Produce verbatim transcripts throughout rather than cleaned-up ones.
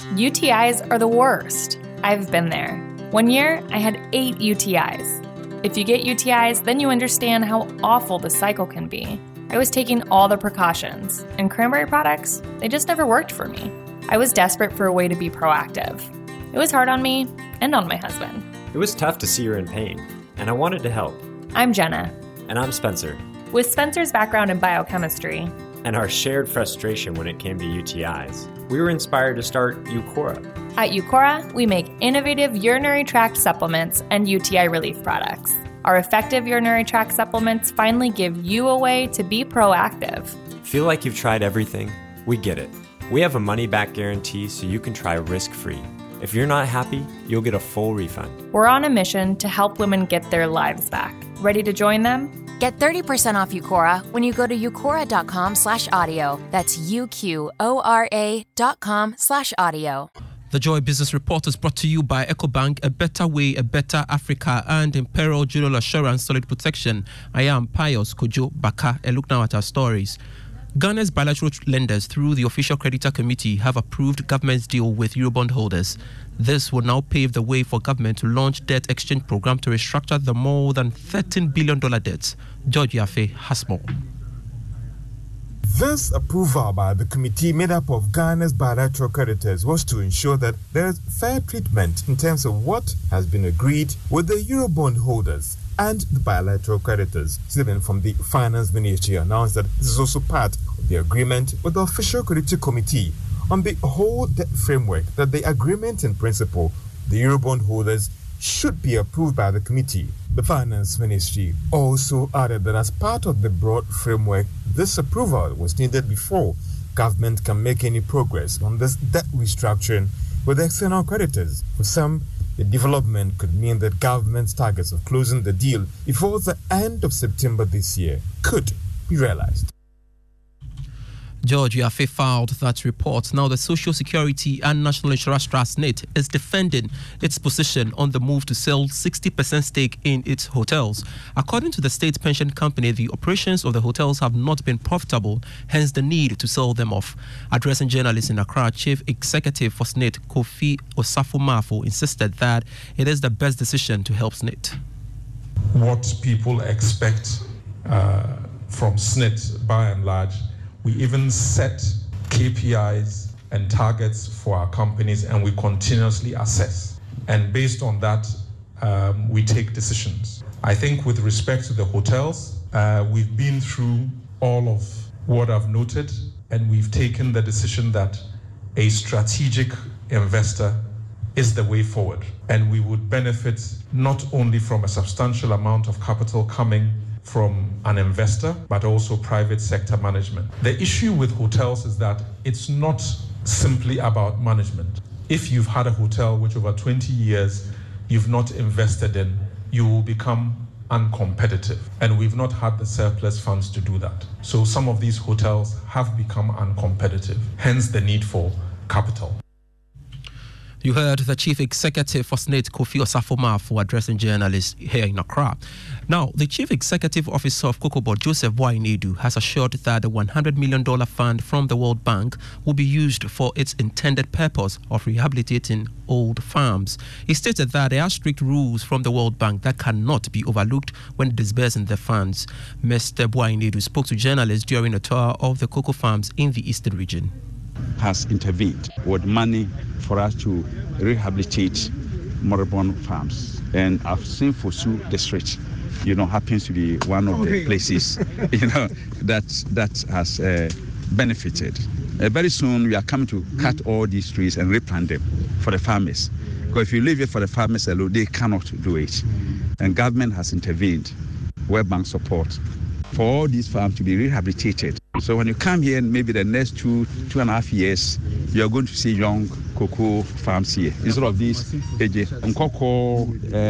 U T Is are the worst. I've been there. One year, I had eight U T Is. If you get U T Is, then you understand how awful the cycle can be. I was taking all the precautions, and cranberry products, they just never worked for me. I was desperate for a way to be proactive. It was hard on me and on my husband. It was tough to see her in pain, and I wanted to help. I'm Jenna. And I'm Spencer. With Spencer's background in biochemistry and our shared frustration when it came to U T Is, we were inspired to start Eucora. At Eucora, we make innovative urinary tract supplements and U T I relief products. Our effective urinary tract supplements finally give you a way to be proactive. Feel like you've tried everything? We get it. We have a money-back guarantee so you can try risk-free. If you're not happy, you'll get a full refund. We're on a mission to help women get their lives back. Ready to join them? Get thirty percent off Eucora when you go to eucora.com slash audio. That's U-Q-O-R-A dot com slash audio. The Joy Business Report is brought to you by EcoBank, a better way, a better Africa, and Imperial Jewel Assurance Solid Protection. I am Pius Kojo Baka. A look now at our stories. Ghana's bilateral lenders, through the Official Creditor Committee, have approved government's deal with Eurobond holders. This will now pave the way for government to launch debt exchange program to restructure the more than thirteen billion dollars debts. George Yafe has more. This approval by the committee made up of Ghana's bilateral creditors was to ensure that there is fair treatment in terms of what has been agreed with the Eurobond holders and the bilateral creditors. Stephen from the Finance Ministry announced that this is also part of the agreement with the Official Creditor Committee on the whole debt framework, that the agreement in principle, the Eurobond holders, should be approved by the committee. The Finance Ministry also added that as part of the broad framework, this approval was needed before government can make any progress on this debt restructuring with external creditors. For some, the development could mean that government's targets of closing the deal before the end of September this year could be realized. George Yafe filed that report. Now, the Social Security and National Insurance Trust, N I T, is defending its position on the move to sell sixty percent stake in its hotels. According to the state pension company, the operations of the hotels have not been profitable, hence the need to sell them off. Addressing journalists in Accra, Chief Executive for S N I T, Kofi Osafo-Maafo, insisted that it is the best decision to help S N I T. What people expect uh, from S N I T, by and large, we even set K P Is and targets for our companies, and we continuously assess. And based on that, um, we take decisions. I think with respect to the hotels, uh, we've been through all of what I've noted, and we've taken the decision that a strategic investor is the way forward. And we would benefit not only from a substantial amount of capital coming from an investor, but also private sector management. The issue with hotels is that it's not simply about management. If you've had a hotel which over twenty years you've not invested in, you will become uncompetitive. And we've not had the surplus funds to do that. So some of these hotels have become uncompetitive, hence the need for capital. You heard the Chief Executive for S N I T, Kofi Osafo-Maafo, addressing journalists here in Accra. Now, the Chief Executive Officer of COCOBOD, Joseph Boy-Nadu, has assured that the one hundred million dollars fund from the World Bank will be used for its intended purpose of rehabilitating old farms. He stated that there are strict rules from the World Bank that cannot be overlooked when disbursing the funds. Mister Boy-Nadu spoke to journalists during a tour of the cocoa farms in the Eastern region. Has intervened with money for us to rehabilitate moribund farms. And I've seen Fosu district, you know, happens to be one of the places, you know, that, that has uh, benefited. Uh, very soon we are coming to cut all these trees and replant them for the farmers. Because if you leave it for the farmers alone, they cannot do it. And government has intervened, World Bank support, for all these farms to be rehabilitated. So when you come here, maybe the next two, two and a half years, you are going to see young cocoa farms here. Instead of these, Nkoko,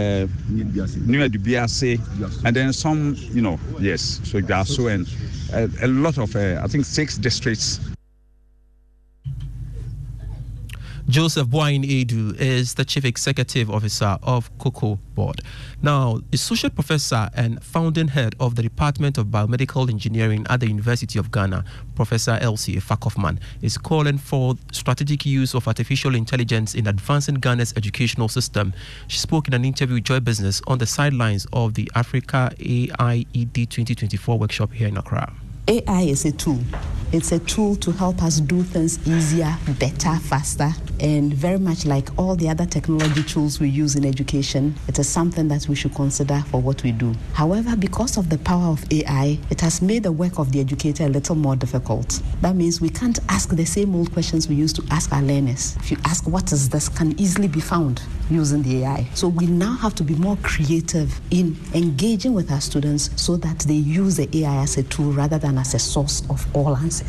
New Dubiase, and then some, you know, yes, so Gaso, and a, a lot of, uh, I think, six districts. Joseph Boain Edu is the Chief Executive Officer of Cocoa Board. Now, Associate Professor and founding head of the Department of Biomedical Engineering at the University of Ghana, Professor Elsie Efak-Hoffman, is calling for strategic use of artificial intelligence in advancing Ghana's educational system. She spoke in an interview with Joy Business on the sidelines of the Africa A I E D twenty twenty-four workshop here in Accra. A I is a tool. It's a tool to help us do things easier, better, faster, and very much like all the other technology tools we use in education, it is something that we should consider for what we do. However, because of the power of A I, it has made the work of the educator a little more difficult. That means we can't ask the same old questions we used to ask our learners. If you ask what is this, can easily be found using the A I. So we now have to be more creative in engaging with our students so that they use the A I as a tool rather than as a source of all answers.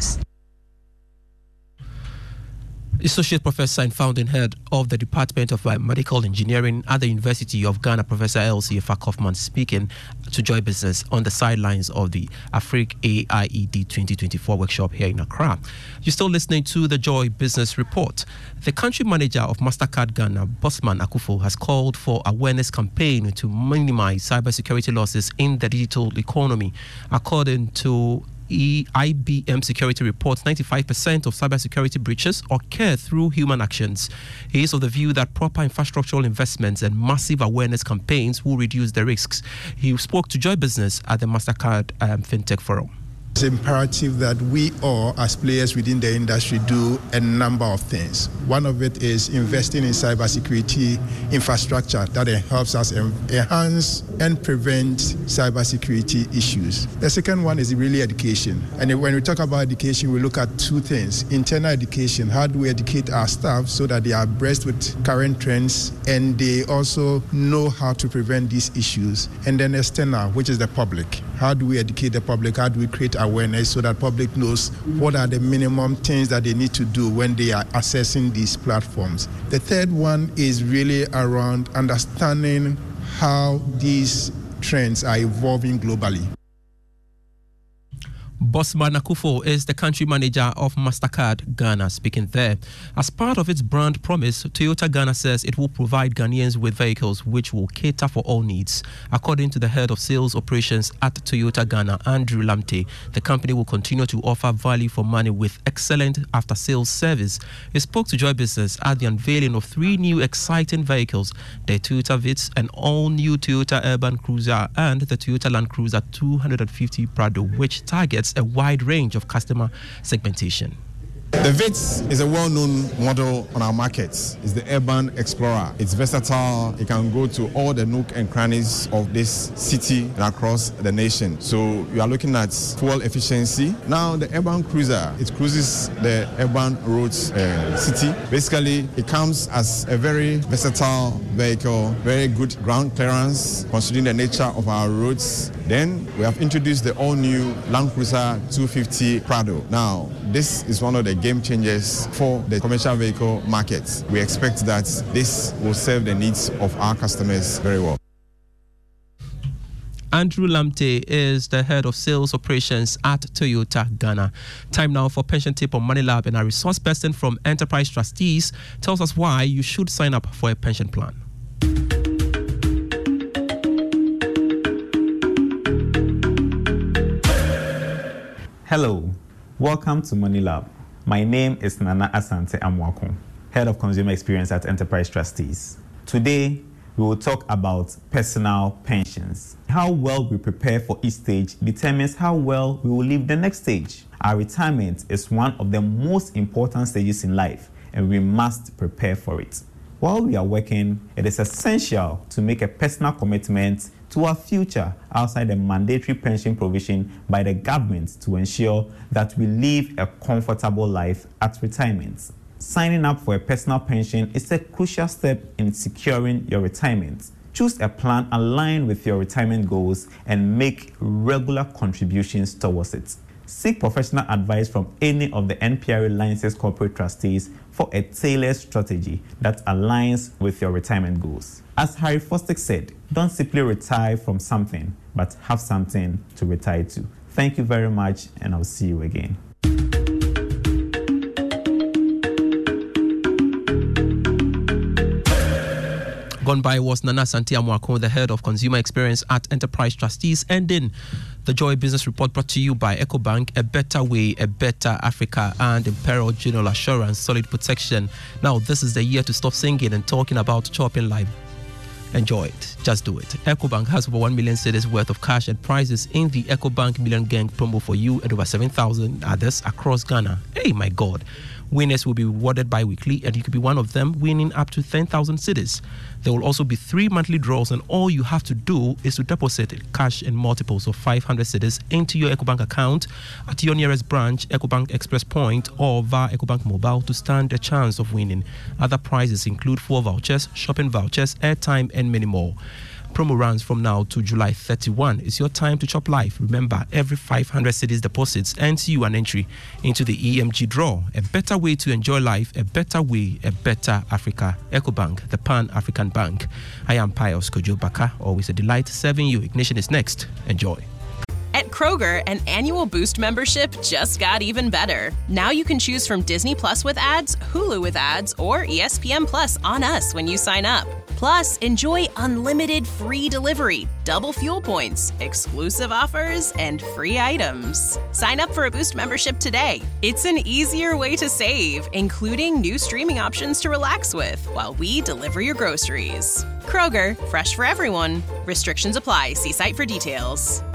Associate Professor and founding head of the Department of Biomedical Engineering at the University of Ghana, Professor Elsie Efak-Hoffman, speaking to Joy Business on the sidelines of the Africa A I E D twenty twenty-four workshop here in Accra. You're still listening to the Joy Business Report. The country manager of Mastercard Ghana, Bossman Akufo, has called for awareness campaign to minimize cybersecurity losses in the digital economy. According to I B M Security reports ninety-five percent of cybersecurity breaches occur through human actions. He is of the view that proper infrastructural investments and massive awareness campaigns will reduce the risks. He spoke to Joy Business at the Mastercard um, FinTech Forum. It's imperative that we all, as players within the industry, do a number of things. One of it is investing in cybersecurity infrastructure that helps us enhance and prevent cybersecurity issues. The second one is really education. And when we talk about education, we look at two things. Internal education, how do we educate our staff so that they are abreast with current trends and they also know how to prevent these issues. And then external, which is the public. How do we educate the public? How do we create awareness so that public knows what are the minimum things that they need to do when they are accessing these platforms? The third one is really around understanding how these trends are evolving globally. Bossman Akufo is the country manager of Mastercard Ghana, speaking there. As part of its brand promise, Toyota Ghana says it will provide Ghanaians with vehicles which will cater for all needs. According to the head of sales operations at Toyota Ghana, Andrew Lamte, the company will continue to offer value for money with excellent after-sales service. He spoke to Joy Business at the unveiling of three new exciting vehicles, the Toyota Vitz, an all-new Toyota Urban Cruiser, and the Toyota Land Cruiser two fifty Prado, which targets a wide range of customer segmentation. The Vitz is a well-known model on our markets. It's the Urban Explorer. It's versatile. It can go to all the nook and crannies of this city and across the nation. So you are looking at fuel efficiency. Now the Urban Cruiser, it cruises the urban roads uh, city. Basically, it comes as a very versatile vehicle, very good ground clearance, considering the nature of our roads. Then we have introduced the all-new Land Cruiser two fifty Prado. Now, this is one of the game changers for the commercial vehicle market. We expect that this will serve the needs of our customers very well. Andrew Lamte is the head of sales operations at Toyota Ghana. Time now for pension tip on Money Lab, and our resource person from Enterprise Trustees tells us why you should sign up for a pension plan. Hello, welcome to Money Lab. My name is Nana Asante Amwako, Head of Consumer Experience at Enterprise Trustees. Today, we will talk about personal pensions. How well we prepare for each stage determines how well we will live the next stage. Our retirement is one of the most important stages in life, and we must prepare for it. While we are working, it is essential to make a personal commitment to our future outside the mandatory pension provision by the government to ensure that we live a comfortable life at retirement. Signing up for a personal pension is a crucial step in securing your retirement. Choose a plan aligned with your retirement goals and make regular contributions towards it. Seek professional advice from any of the N P R A licensed corporate trustees for a tailored strategy that aligns with your retirement goals. As Harry Fosdick said, don't simply retire from something, but have something to retire to. Thank you very much, and I'll see you again. Gone by was Nana Asante Amoako, the head of consumer experience at Enterprise Trustees, ending the Joy Business Report brought to you by EcoBank, a better way, a better Africa, and Imperial General Assurance, solid protection. Now, this is the year to stop singing and talking about chopping life. Enjoy it. Just do it. EcoBank has over one million cedis worth of cash and prizes in the EcoBank Million Gang promo for you and over seven thousand others across Ghana. Hey, my God. Winners will be rewarded bi-weekly, and you could be one of them, winning up to ten thousand cedis. There will also be three monthly draws, and all you have to do is to deposit cash in multiples of five hundred cedis into your EcoBank account at your nearest branch, EcoBank Express Point, or via EcoBank Mobile to stand a chance of winning. Other prizes include fuel vouchers, shopping vouchers, airtime, and many more. Promo runs from now to July thirty-first. It's your time to chop life. Remember, every five hundred cedis deposits earns you an entry into the E M G draw. A better way to enjoy life, a better way, a better Africa. EcoBank, the Pan-African Bank. I am Pius Kojo Baka. Always a delight serving you. Ignition is next. Enjoy. At Kroger, an annual Boost membership just got even better. Now you can choose from Disney Plus with ads, Hulu with ads, or E S P N Plus on us when you sign up. Plus, enjoy unlimited free delivery, double fuel points, exclusive offers, and free items. Sign up for a Boost membership today. It's an easier way to save, including new streaming options to relax with while we deliver your groceries. Kroger, fresh for everyone. Restrictions apply. See site for details.